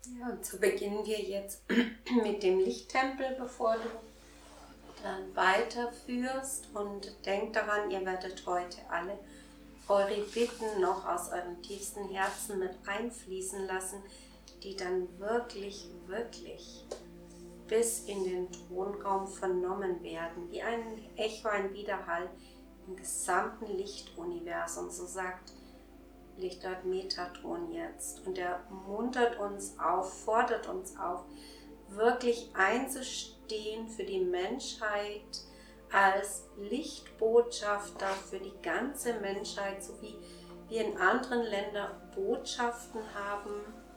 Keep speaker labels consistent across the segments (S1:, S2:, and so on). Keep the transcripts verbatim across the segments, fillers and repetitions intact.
S1: Ja, und so beginnen wir jetzt mit dem Lichttempel, bevor du dann weiterführst. Und denkt daran, ihr werdet heute alle eure Bitten noch aus euren tiefsten Herzen mit einfließen lassen, die dann wirklich, wirklich bis in den Thronraum vernommen werden, wie ein Echo, ein Widerhall im gesamten Lichtuniversum, so sagt Lichtgott Metatron jetzt. Und er muntert uns auf, fordert uns auf, wirklich einzustehen für die Menschheit als Lichtbotschafter für die ganze Menschheit, so wie wir in anderen Ländern Botschaften haben,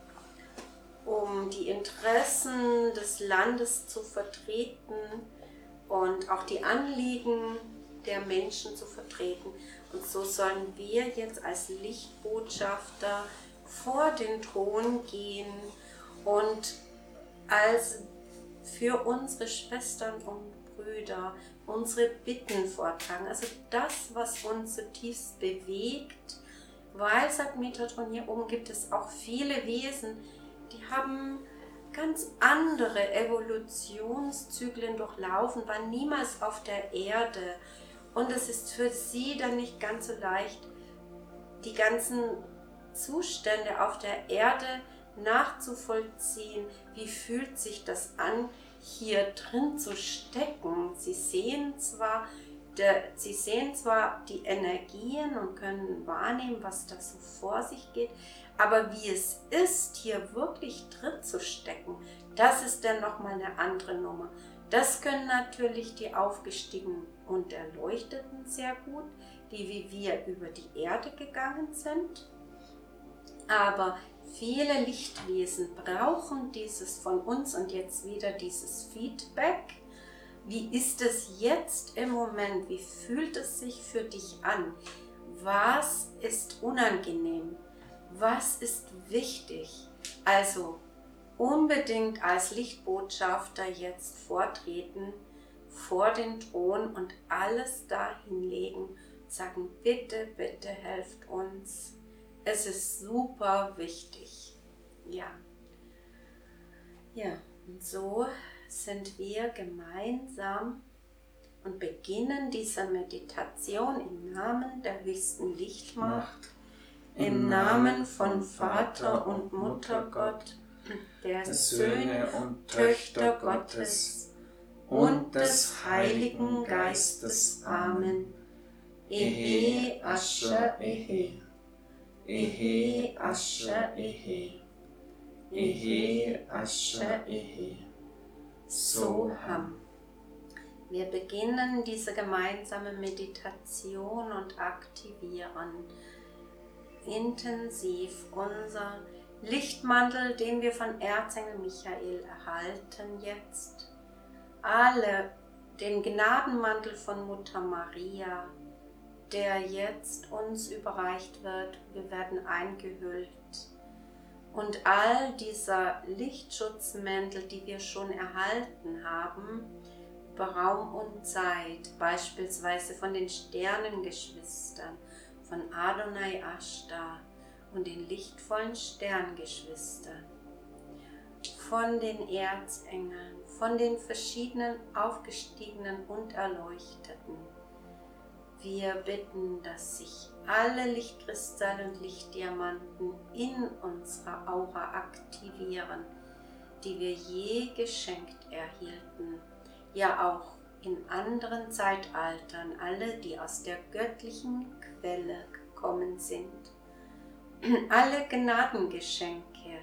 S1: um die Interessen des Landes zu vertreten und auch die Anliegen der Menschen zu vertreten. Und so sollen wir jetzt als Lichtbotschafter vor den Thron gehen und als für unsere Schwestern und Brüder unsere Bitten vortragen. Also das, was uns zutiefst bewegt, weil, sagt Metatron, hier oben gibt es auch viele Wesen, die haben ganz andere Evolutionszyklen durchlaufen, waren niemals auf der Erde. Und es ist für sie dann nicht ganz so leicht, die ganzen Zustände auf der Erde nachzuvollziehen. Wie fühlt sich das an, hier drin zu stecken? Sie sehen zwar, der, sie sehen zwar die Energien und können wahrnehmen, was da so vor sich geht, aber wie es ist, hier wirklich drin zu stecken, das ist dann nochmal eine andere Nummer. Das können natürlich die Aufgestiegenen und Erleuchteten sehr gut, die wie wir über die Erde gegangen sind. Aber viele Lichtwesen brauchen dieses von uns und jetzt wieder dieses Feedback. Wie ist es jetzt im Moment? Wie fühlt es sich für dich an? Was ist unangenehm? Was ist wichtig? Also unbedingt als Lichtbotschafter jetzt vortreten vor den Thron und alles da hinlegen, sagen, bitte, bitte helft uns. Es ist super wichtig. Ja. Ja, und so sind wir gemeinsam und beginnen diese Meditation im Namen der höchsten Lichtmacht, im Namen von Vater und Muttergott, der Söhne und Töchter Gottes und des Heiligen Geistes. Amen. Ehe Asher Ehe. Ehe Asher Ehe. Ehe Asher Ehe. Soham. Wir beginnen diese gemeinsame Meditation und aktivieren intensiv unser Lichtmantel, den wir von Erzengel Michael erhalten jetzt. Alle den Gnadenmantel von Mutter Maria, der jetzt uns überreicht wird. Wir werden eingehüllt. Und all dieser Lichtschutzmäntel, die wir schon erhalten haben, über Raum und Zeit, beispielsweise von den Sternengeschwistern, von Adonai Ashtar und den lichtvollen Sterngeschwistern, von den Erzengeln, von den verschiedenen Aufgestiegenen und Erleuchteten. Wir bitten, dass sich alle Lichtkristalle und Lichtdiamanten in unserer Aura aktivieren, die wir je geschenkt erhielten, ja auch in anderen Zeitaltern, alle, die aus der göttlichen Quelle gekommen sind, alle Gnadengeschenke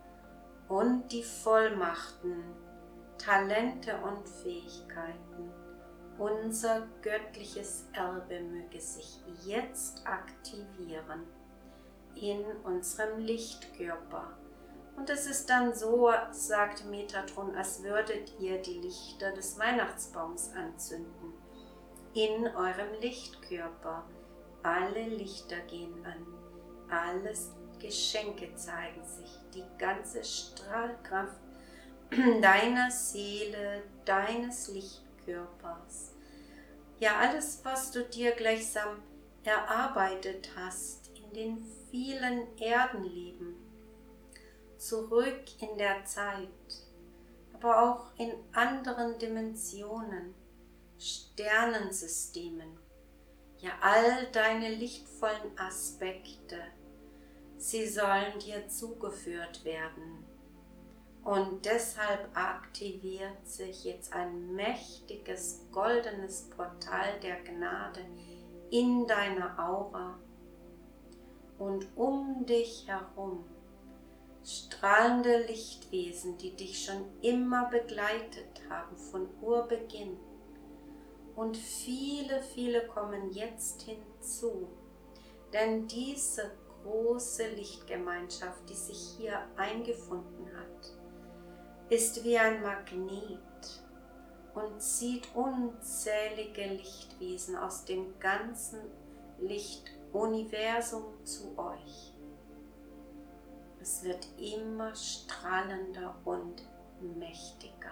S1: und die Vollmachten, Talente und Fähigkeiten. Unser göttliches Erbe möge sich jetzt aktivieren in unserem Lichtkörper. Und es ist dann so, sagt Metatron, als würdet ihr die Lichter des Weihnachtsbaums anzünden. In eurem Lichtkörper. Alle Lichter gehen an. Alles Geschenke zeigen sich. Die ganze Strahlkraft deiner Seele, deines Lichtkörpers. Ja, alles, was du dir gleichsam erarbeitet hast in den vielen Erdenleben, zurück in der Zeit, aber auch in anderen Dimensionen, Sternensystemen, ja all deine lichtvollen Aspekte, sie sollen dir zugeführt werden. Und deshalb aktiviert sich jetzt ein mächtiges goldenes Portal der Gnade in deiner Aura und um dich herum strahlende Lichtwesen, die dich schon immer begleitet haben von Urbeginn. Und viele, viele kommen jetzt hinzu, denn diese große Lichtgemeinschaft, die sich hier eingefunden hat, ist wie ein Magnet und zieht unzählige Lichtwesen aus dem ganzen Lichtuniversum zu euch. Es wird immer strahlender und mächtiger.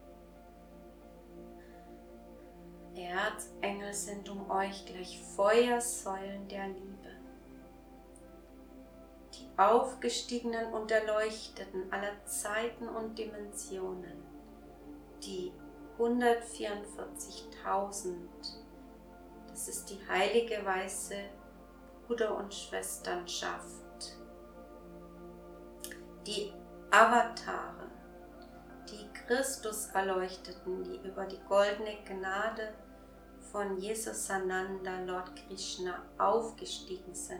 S1: Erzengel sind um euch gleich Feuersäulen der Liebe. Die Aufgestiegenen und Erleuchteten aller Zeiten und Dimensionen, die hundertvierundvierzigtausend, das ist die heilige weiße Bruder- und Schwesternschaft, die Avatare, die Christus-Erleuchteten, die über die goldene Gnade von Jesus Sananda, Lord Krishna, aufgestiegen sind.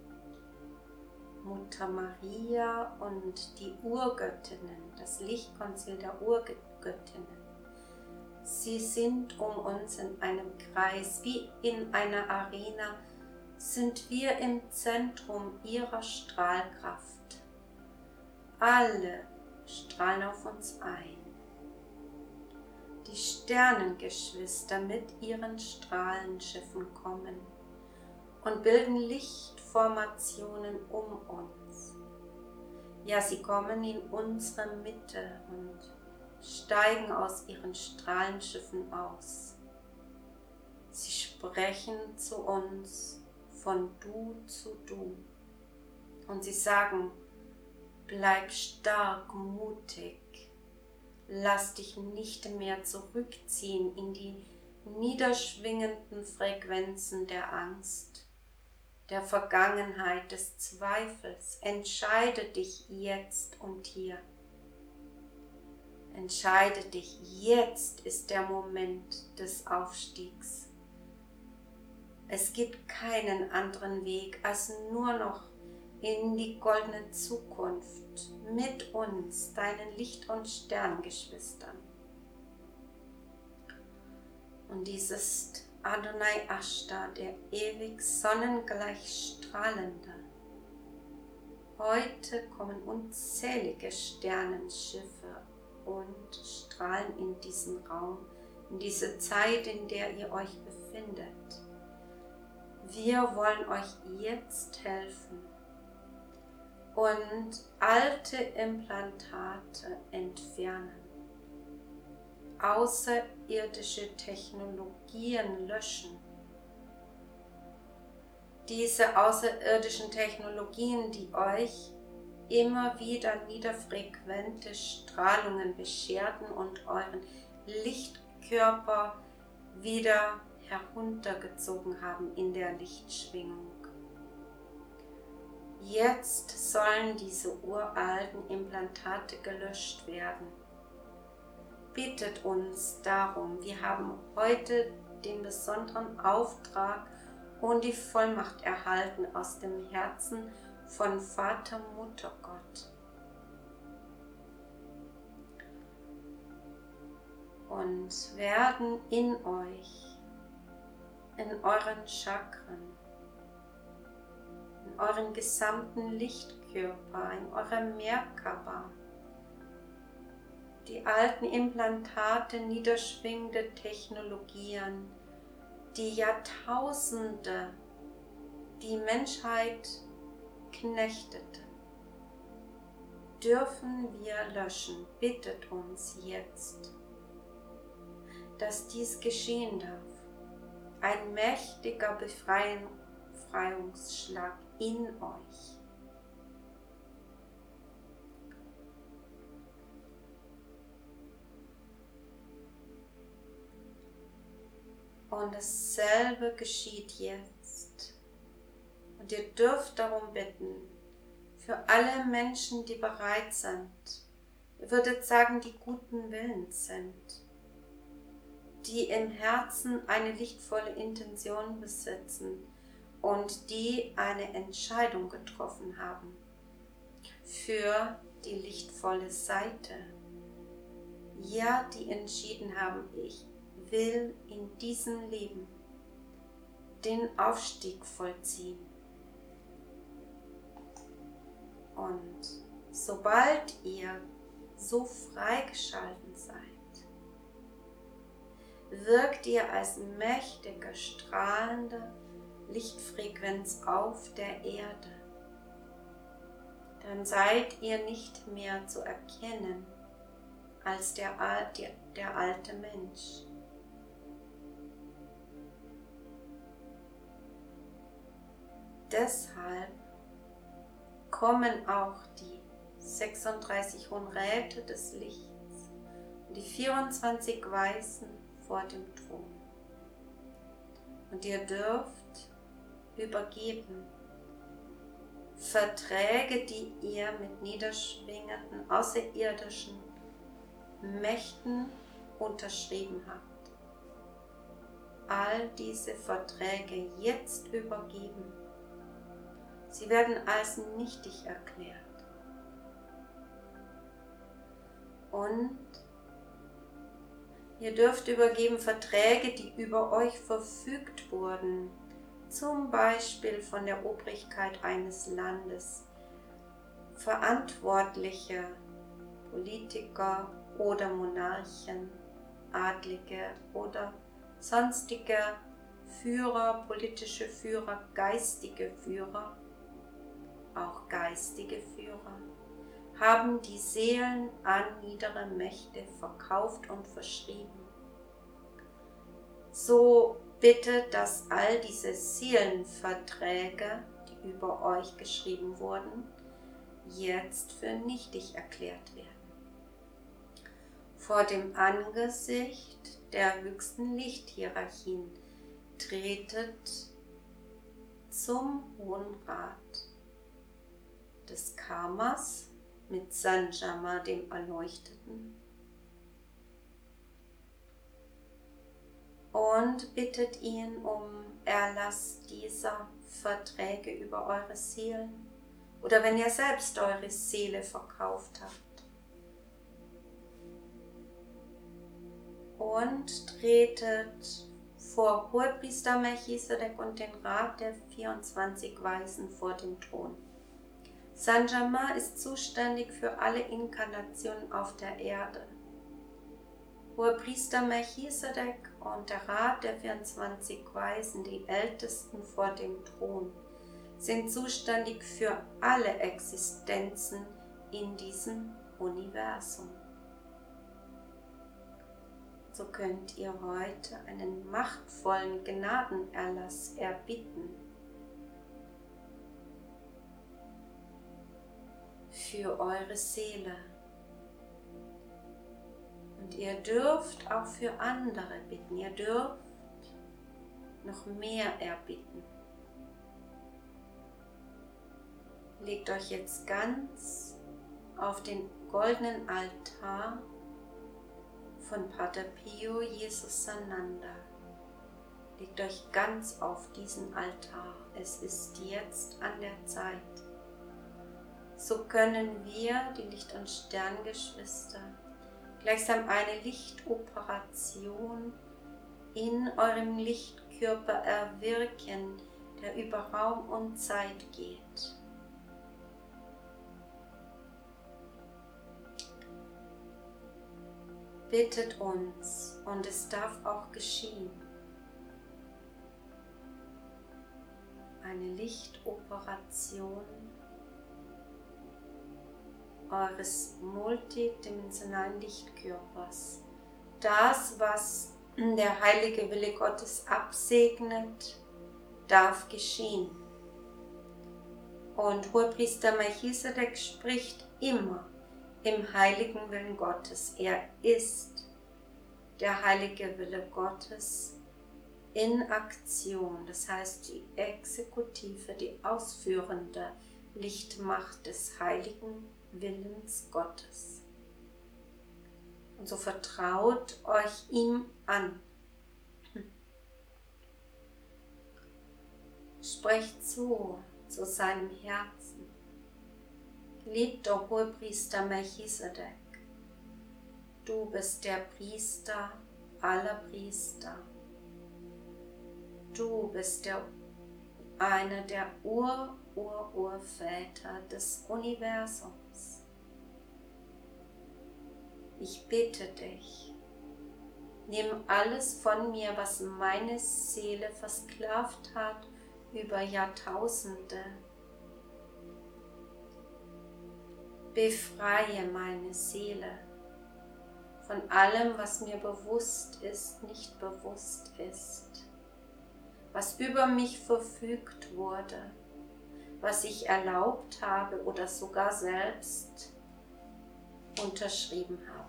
S1: Mutter Maria und die Urgöttinnen, das Lichtkonzil der Urgöttinnen. Sie sind um uns in einem Kreis, wie in einer Arena, sind wir im Zentrum ihrer Strahlkraft. Alle strahlen auf uns ein. Die Sternengeschwister mit ihren Strahlenschiffen kommen und bilden Lichtformationen um uns. Ja, sie kommen in unsere Mitte und steigen aus ihren Strahlenschiffen aus. Sie sprechen zu uns von Du zu Du und sie sagen: Bleib stark, mutig, lass dich nicht mehr zurückziehen in die niederschwingenden Frequenzen der Angst, der Vergangenheit, des Zweifels. Entscheide dich jetzt und hier. Entscheide dich, jetzt ist der Moment des Aufstiegs. Es gibt keinen anderen Weg, als nur noch in die goldene Zukunft mit uns, deinen Licht- und Sterngeschwistern. Und dies ist Adonai Ashta, der ewig sonnengleich Strahlende. Heute kommen unzählige Sternenschiffe und strahlen in diesen Raum, in diese Zeit, in der ihr euch befindet. Wir wollen euch jetzt helfen und alte Implantate entfernen, außerirdische Technologien löschen. Diese außerirdischen Technologien, die euch immer wieder niederfrequente Strahlungen bescherten und euren Lichtkörper wieder heruntergezogen haben in der Lichtschwingung. Jetzt sollen diese uralten Implantate gelöscht werden. Bittet uns darum. Wir haben heute den besonderen Auftrag und die Vollmacht erhalten aus dem Herzen von Vater, Mutter Gott. Und werden in euch, in euren Chakren, in euren gesamten Lichtkörper, in eurem Merkaba, die alten Implantate, niederschwingende Technologien, die Jahrtausende die Menschheit knechtete, dürfen wir löschen. Bittet uns jetzt, dass dies geschehen darf. Ein mächtiger Befreiungsschlag in euch. Und dasselbe geschieht jetzt. Und ihr dürft darum bitten, für alle Menschen, die bereit sind, ihr würdet sagen, die guten Willens sind, die im Herzen eine lichtvolle Intention besitzen und die eine Entscheidung getroffen haben für die lichtvolle Seite. Ja, die entschieden haben, ich will in diesem Leben den Aufstieg vollziehen. Und sobald ihr so freigeschalten seid, wirkt ihr als mächtige, strahlende Lichtfrequenz auf der Erde. Dann seid ihr nicht mehr zu erkennen als der, der, der alte Mensch. Deshalb kommen auch die sechsunddreißig Hohen Räte des Lichts und die vierundzwanzig Weisen vor dem Thron. Und ihr dürft übergeben Verträge, die ihr mit niederschwingenden, außerirdischen Mächten unterschrieben habt. All diese Verträge jetzt übergeben. Sie werden als nichtig erklärt. Und ihr dürft übergeben Verträge, die über euch verfügt wurden, zum Beispiel von der Obrigkeit eines Landes, Verantwortliche, Politiker oder Monarchen, Adlige oder sonstige Führer, politische Führer, geistige Führer, auch geistige Führer, haben die Seelen an niedere Mächte verkauft und verschrieben. So bitte, dass all diese Seelenverträge, die über euch geschrieben wurden, jetzt für nichtig erklärt werden. Vor dem Angesicht der höchsten Lichthierarchien tretet zum Hohen Rat des Karmas mit Sanjama, dem Erleuchteten, und bittet ihn um Erlass dieser Verträge über eure Seelen oder wenn ihr selbst eure Seele verkauft habt. Und tretet vor Hohepriester Melchisedek und den Rat der vierundzwanzig Weisen vor dem Thron. Sanjama ist zuständig für alle Inkarnationen auf der Erde. Hohepriester Melchisedek und der Rat der vierundzwanzig Weisen, die Ältesten vor dem Thron, sind zuständig für alle Existenzen in diesem Universum. So könnt ihr heute einen machtvollen Gnadenerlass erbitten für eure Seele. Und ihr dürft auch für andere bitten. Ihr dürft noch mehr erbitten. Legt euch jetzt ganz auf den goldenen Altar von Pater Pio Jesus Sananda. Legt euch ganz auf diesen Altar. Es ist jetzt an der Zeit. So können wir, die Licht- und Sterngeschwister, gleichsam eine Lichtoperation in eurem Lichtkörper erwirken, der über Raum und Zeit geht. Bittet uns, und es darf auch geschehen, eine Lichtoperation eures multidimensionalen Lichtkörpers. Das, was der heilige Wille Gottes absegnet, darf geschehen. Und Hohepriester Melchisedek spricht immer im heiligen Willen Gottes. Er ist der heilige Wille Gottes in Aktion, das heißt die exekutive, die ausführende Lichtmacht des heiligen Willens Gottes. Und so vertraut euch ihm an. Sprecht zu, zu seinem Herzen. Geliebter Hohepriester Melchisedek, du bist der Priester aller Priester. Du bist der, einer der Ur-Ur-Urväter des Universums. Ich bitte dich, nimm alles von mir, was meine Seele versklavt hat über Jahrtausende. Befreie meine Seele von allem, was mir bewusst ist, nicht bewusst ist, was über mich verfügt wurde, was ich erlaubt habe oder sogar selbst unterschrieben habe.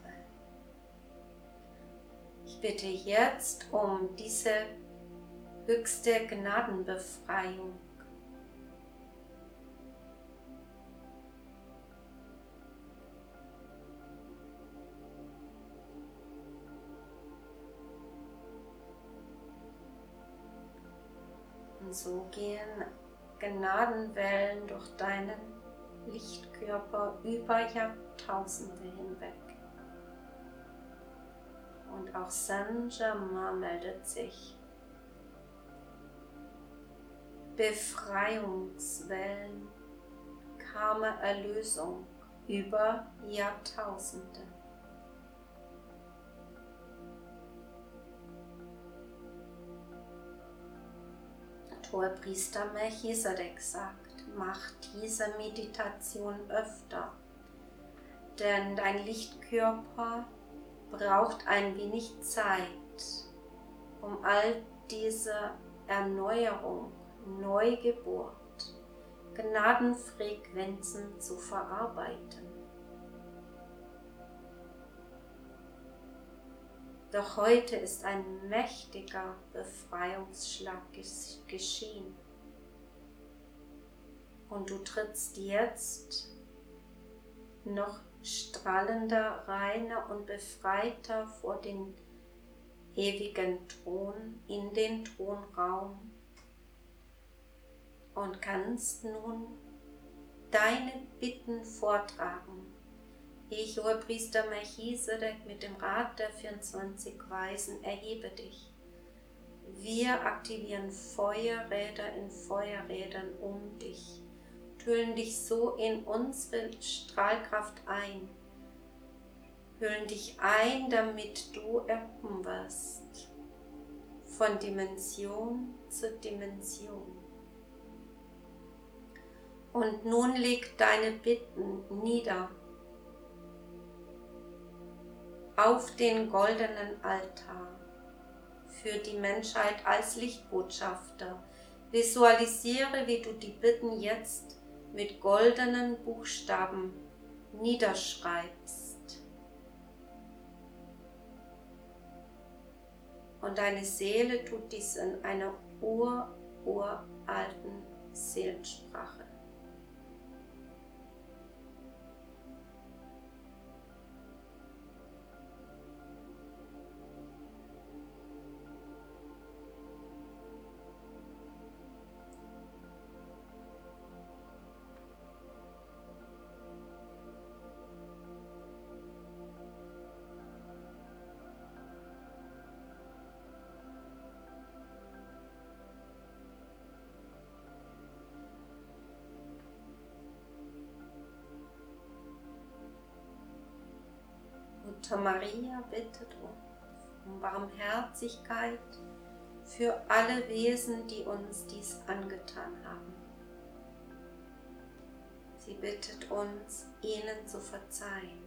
S1: Ich bitte jetzt um diese höchste Gnadenbefreiung. Und so gehen Gnadenwellen durch deinen Lichtkörper über Jahrtausende hinweg. Und auch Saint-Germain meldet sich. Befreiungswellen, Karma-Erlösung über Jahrtausende. Hohepriester Melchisedek sagt, mach diese Meditation öfter, denn dein Lichtkörper braucht ein wenig Zeit, um all diese Erneuerung, Neugeburt, Gnadenfrequenzen zu verarbeiten. Doch heute ist ein mächtiger Befreiungsschlag geschehen. Und du trittst jetzt noch strahlender, reiner und befreiter vor den ewigen Thron, in den Thronraum und kannst nun deine Bitten vortragen. Ich, Hohepriester Melchisedek, mit dem Rat der vierundzwanzig Weisen, erhebe dich. Wir aktivieren Feuerräder in Feuerrädern um dich, hüllen dich so in unsere Strahlkraft ein, hüllen dich ein, damit du erhoben wirst, von Dimension zu Dimension. Und nun leg deine Bitten nieder auf den goldenen Altar für die Menschheit als Lichtbotschafter. Visualisiere, wie du die Bitten jetzt mit goldenen Buchstaben niederschreibst. Und deine Seele tut dies in einer ur-uralten Seelensprache. Mutter Maria bittet um Barmherzigkeit für alle Wesen, die uns dies angetan haben. Sie bittet uns, ihnen zu verzeihen.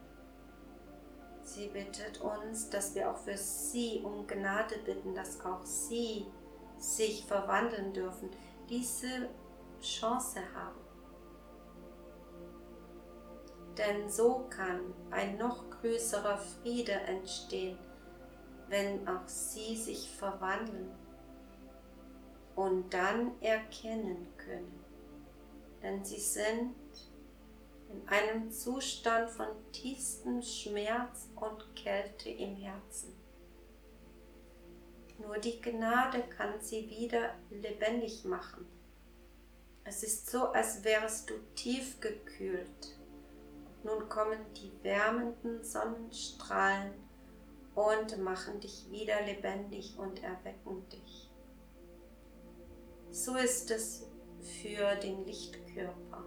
S1: Sie bittet uns, dass wir auch für sie um Gnade bitten, dass auch sie sich verwandeln dürfen, diese Chance haben. Denn so kann ein noch größerer Friede entstehen, wenn auch sie sich verwandeln und dann erkennen können, denn sie sind in einem Zustand von tiefstem Schmerz und Kälte im Herzen. Nur die Gnade kann sie wieder lebendig machen. Es ist so, als wärest du tief gekühlt. Nun kommen die wärmenden Sonnenstrahlen und machen dich wieder lebendig und erwecken dich. So ist es für den Lichtkörper,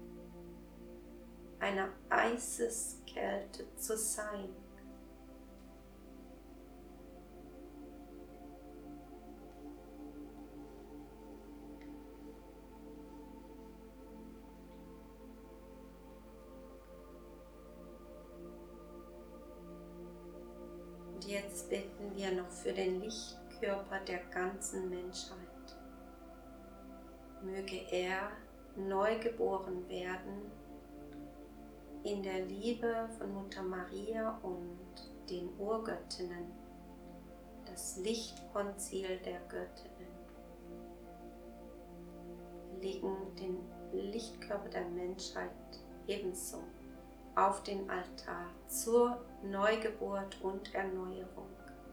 S1: eine Eiseskälte zu sein. Und jetzt bitten wir noch für den Lichtkörper der ganzen Menschheit. Möge er neu geboren werden in der Liebe von Mutter Maria und den Urgöttinnen, das Lichtkonzil der Göttinnen. Legen den Lichtkörper der Menschheit ebenso auf den Altar zur Neugeburt und Erneuerung.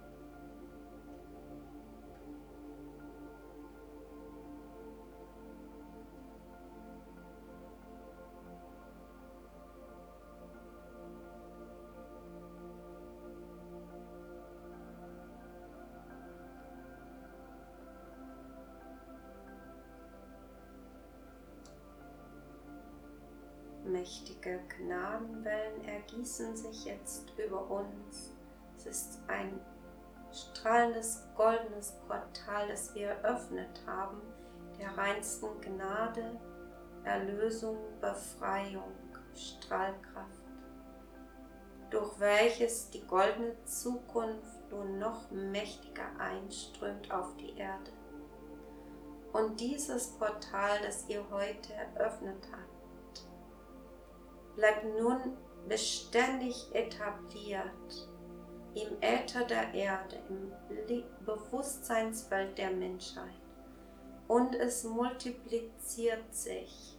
S1: Mächtige Gnadenwellen ergießen sich jetzt über uns. Es ist ein strahlendes, goldenes Portal, das wir eröffnet haben, der reinsten Gnade, Erlösung, Befreiung, Strahlkraft, durch welches die goldene Zukunft nun noch mächtiger einströmt auf die Erde. Und dieses Portal, das ihr heute eröffnet habt, bleibt nun beständig etabliert im Äther der Erde, im Bewusstseinsfeld der Menschheit. Und es multipliziert sich.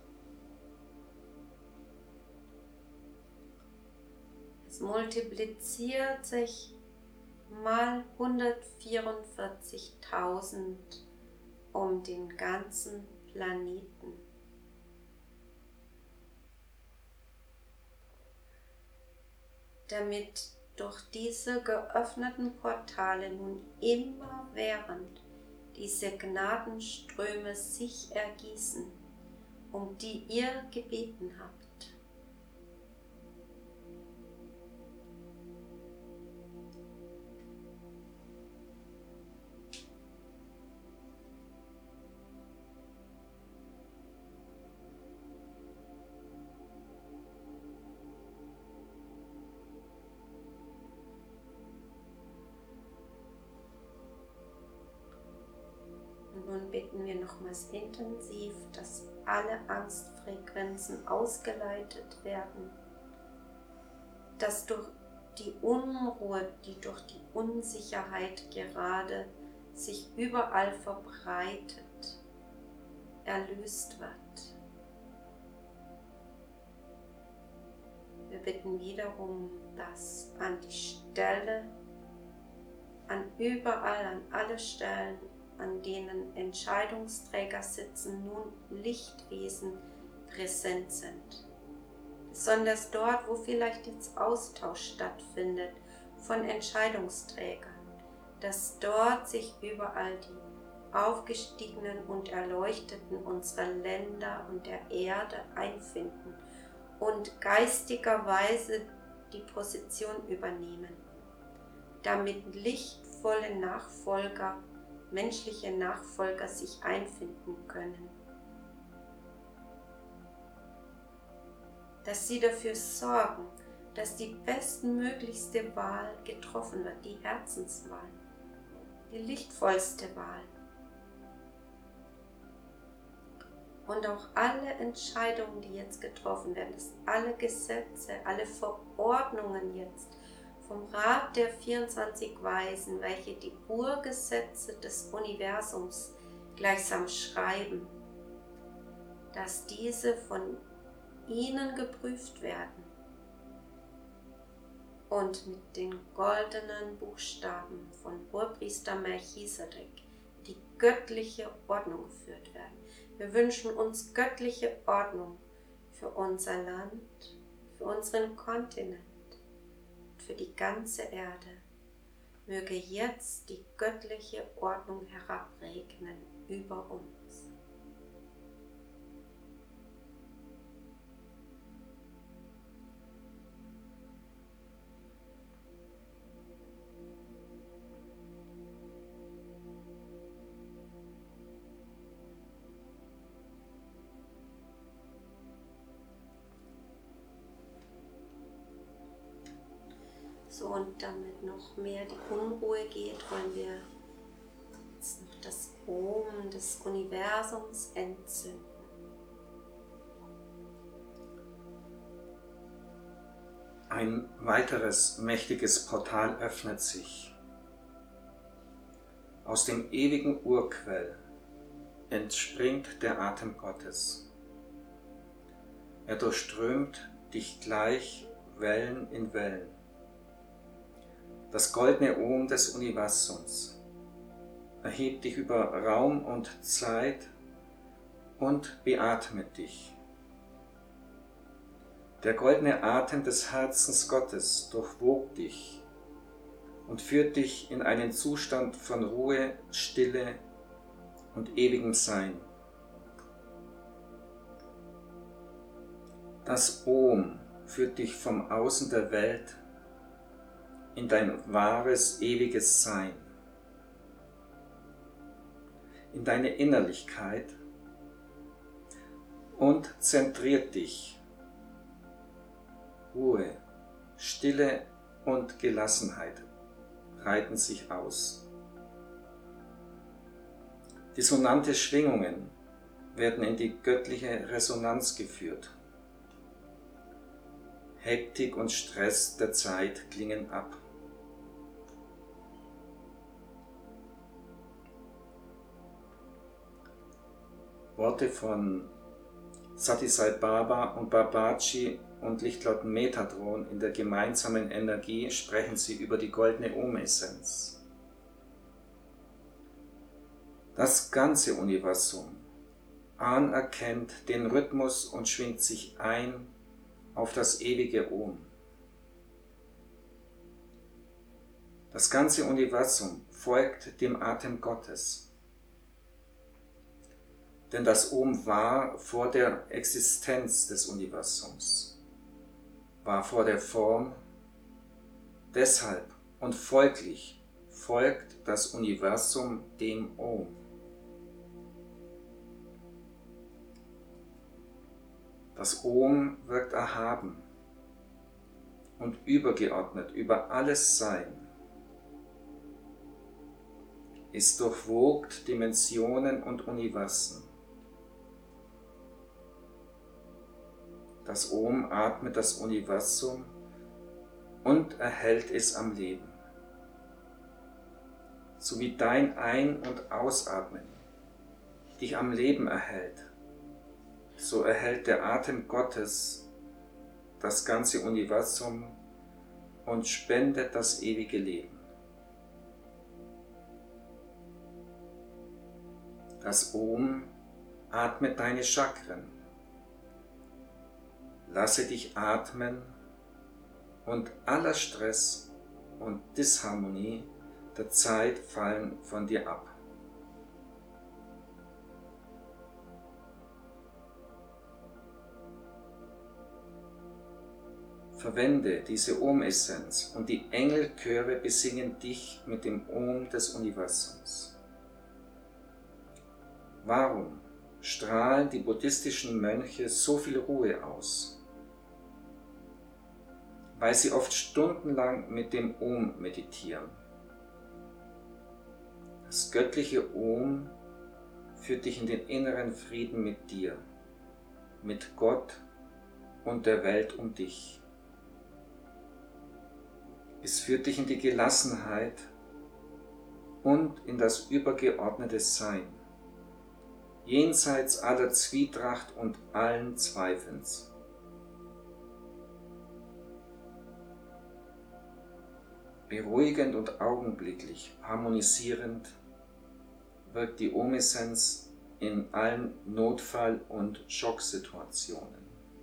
S1: Es multipliziert sich mal hundertvierundvierzigtausend um den ganzen Planeten. Damit durch diese geöffneten Portale nun immerwährend diese Gnadenströme sich ergießen, um die ihr gebeten habt. Nun bitten wir nochmals intensiv, dass alle Angstfrequenzen ausgeleitet werden, dass durch die Unruhe, die durch die Unsicherheit gerade sich überall verbreitet, erlöst wird. Wir bitten wiederum, dass an die Stelle, an überall, an alle Stellen, an denen Entscheidungsträger sitzen, nun Lichtwesen präsent sind. Besonders dort, wo vielleicht jetzt Austausch stattfindet von Entscheidungsträgern, dass dort sich überall die Aufgestiegenen und Erleuchteten unserer Länder und der Erde einfinden und geistigerweise die Position übernehmen, damit lichtvolle Nachfolger, menschliche Nachfolger sich einfinden können. Dass sie dafür sorgen, dass die bestmöglichste Wahl getroffen wird, die Herzenswahl, die lichtvollste Wahl. Und auch alle Entscheidungen, die jetzt getroffen werden, dass alle Gesetze, alle Verordnungen jetzt vom Rat der vierundzwanzig Weisen, welche die Urgesetze des Universums gleichsam schreiben, dass diese von ihnen geprüft werden und mit den goldenen Buchstaben von Hohepriester Melchisedek die göttliche Ordnung geführt werden. Wir wünschen uns göttliche Ordnung für unser Land, für unseren Kontinent, für die ganze Erde. Möge jetzt die göttliche Ordnung herabregnen über uns. So, und damit noch mehr die Unruhe geht, wollen wir jetzt noch das Om des Universums entzünden.
S2: Ein weiteres mächtiges Portal öffnet sich. Aus dem ewigen Urquell entspringt der Atem Gottes. Er durchströmt dich gleich Wellen in Wellen. Das goldene Om des Universums erhebt dich über Raum und Zeit und beatmet dich. Der goldene Atem des Herzens Gottes durchwogt dich und führt dich in einen Zustand von Ruhe, Stille und ewigem Sein. Das Om führt dich vom Außen der Welt in dein wahres, ewiges Sein, in deine Innerlichkeit und zentriert dich. Ruhe, Stille und Gelassenheit breiten sich aus. Dissonante Schwingungen werden in die göttliche Resonanz geführt. Hektik und Stress der Zeit klingen ab. Worte von Sati Sai Baba und Babaji und Lichtlaut Metatron in der gemeinsamen Energie sprechen sie über die goldene Om-Essenz. Das ganze Universum anerkennt den Rhythmus und schwingt sich ein auf das ewige Om. Das ganze Universum folgt dem Atem Gottes. Denn das Om war vor der Existenz des Universums, war vor der Form, deshalb und folglich folgt das Universum dem Om. Das Om wirkt erhaben und übergeordnet über alles Sein, es durchwogt Dimensionen und Universen. Das Om atmet das Universum und erhält es am Leben. So wie dein Ein- und Ausatmen dich am Leben erhält, so erhält der Atem Gottes das ganze Universum und spendet das ewige Leben. Das Om atmet deine Chakren. Lasse dich atmen und aller Stress und Disharmonie der Zeit fallen von dir ab. Verwende diese Om-Essenz und die Engelchöre besingen dich mit dem Om des Universums. Warum strahlen die buddhistischen Mönche so viel Ruhe aus? Weil sie oft stundenlang mit dem Om meditieren. Das göttliche Om führt dich in den inneren Frieden mit dir, mit Gott und der Welt um dich. Es führt dich in die Gelassenheit und in das übergeordnete Sein. jenseits aller Zwietracht und allen Zweifels. Beruhigend und augenblicklich harmonisierend wirkt die Om-Essenz in allen Notfall- und Schocksituationen.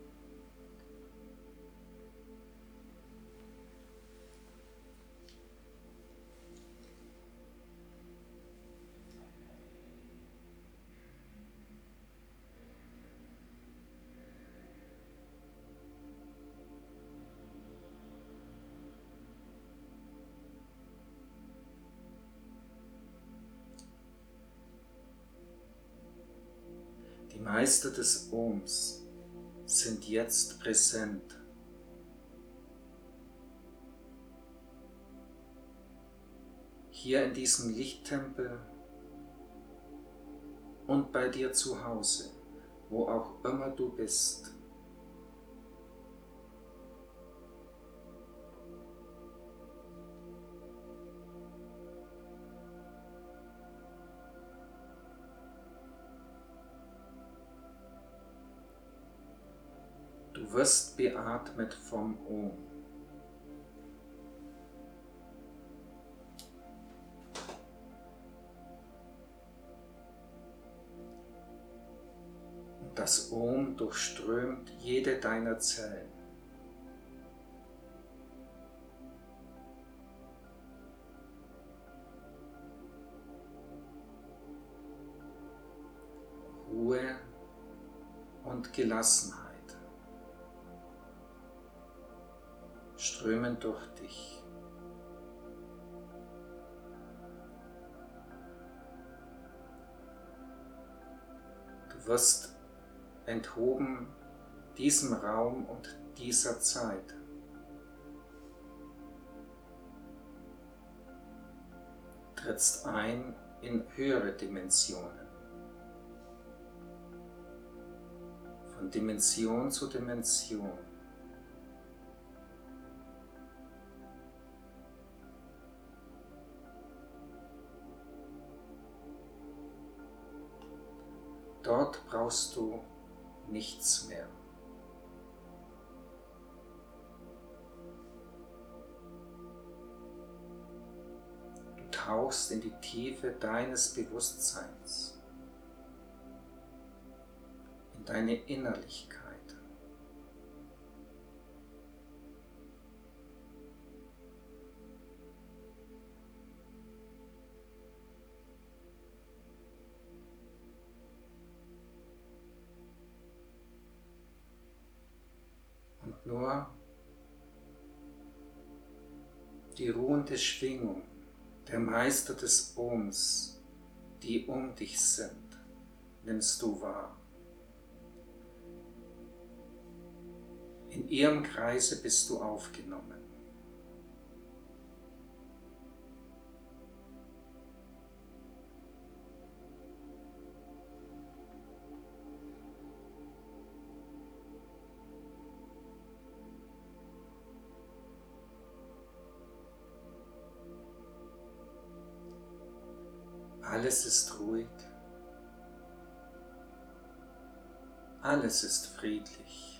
S2: Die Meister des Oms sind jetzt präsent. Hier in diesem Lichttempel und bei dir zu Hause, wo auch immer du bist. Du wirst beatmet vom Om. Und das Om durchströmt jede deiner Zellen. Ruhe und Gelassenheit strömen durch dich. Du wirst enthoben diesem Raum und dieser Zeit. Trittst ein in höhere Dimensionen. Von Dimension zu Dimension. Dort brauchst du nichts mehr. Du tauchst in die Tiefe deines Bewusstseins, in deine Innerlichkeit. Und nur die ruhende Schwingung der Meister des Oms, die um dich sind, nimmst du wahr. In ihrem Kreise bist du aufgenommen. Alles ist ruhig, alles ist friedlich.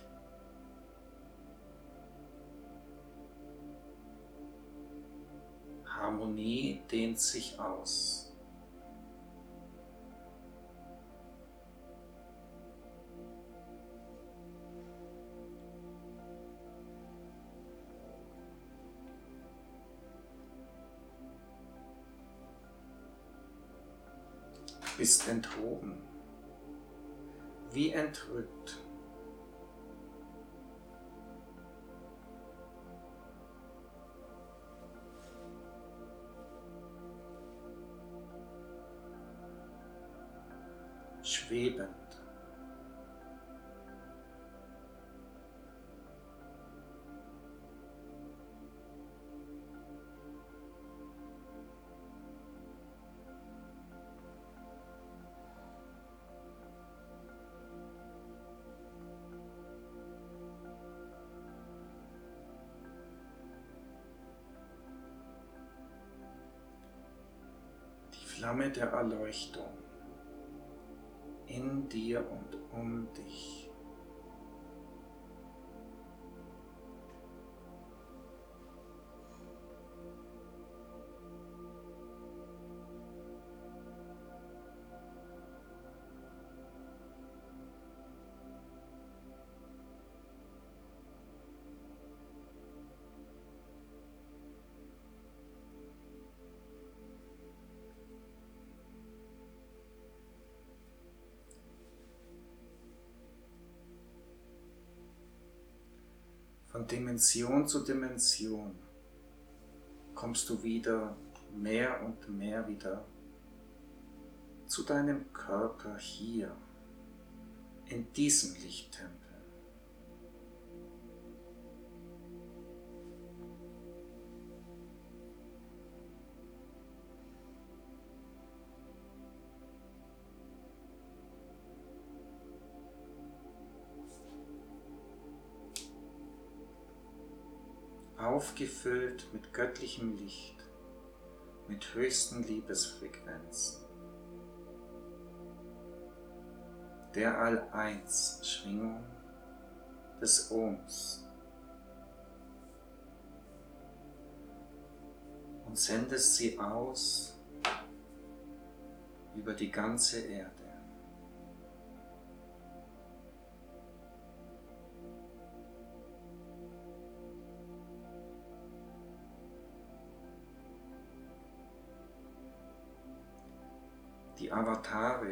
S2: Harmonie dehnt sich aus. Du bist enthoben, wie entrückt. Schwebend. Die Flamme der Erleuchtung in dir und um dich. Von Dimension zu Dimension kommst du wieder mehr und mehr wieder zu deinem Körper hier, in diesem Lichttempel. Aufgefüllt mit göttlichem Licht, mit höchsten Liebesfrequenzen, der All-Eins-Schwingung des Ohms, und sendest sie aus über die ganze Erde. Die Avatare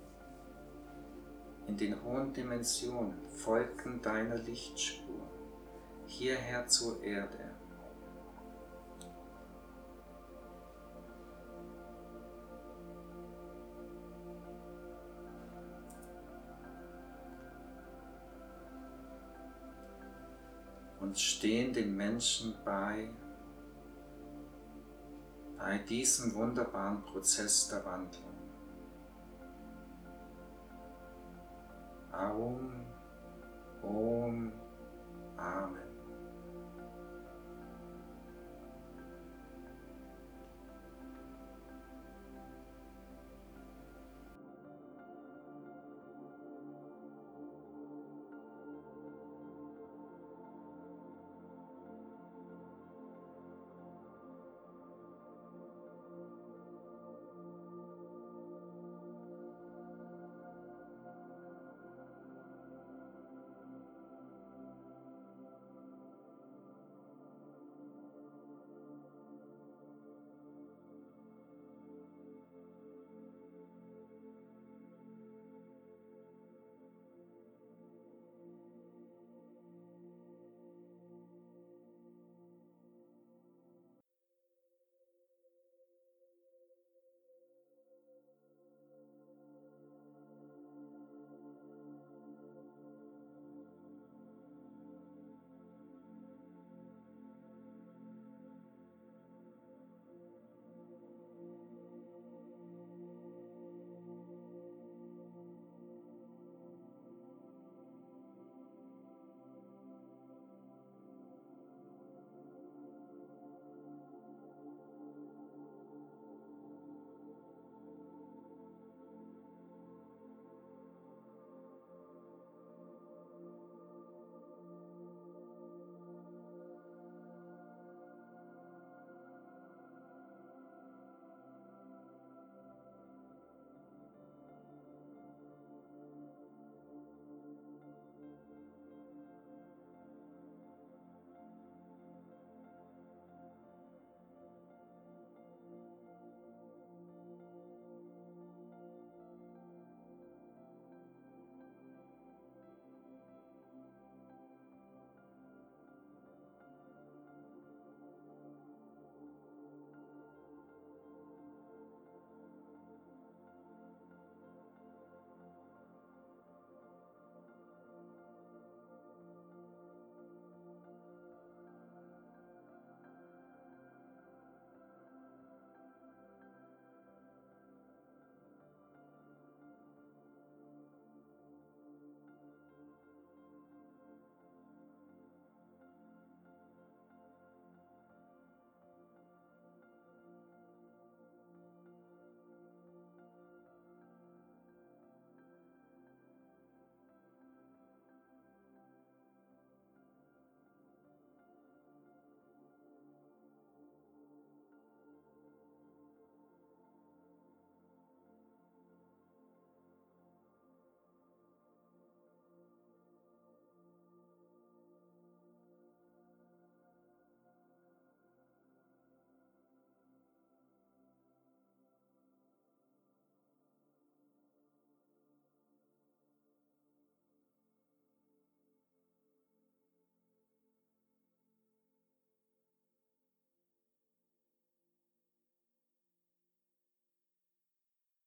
S2: in den hohen Dimensionen folgen deiner Lichtspur hierher zur Erde. Und stehen den Menschen bei, bei diesem wunderbaren Prozess der Wandlung. Aum, Om, Amen.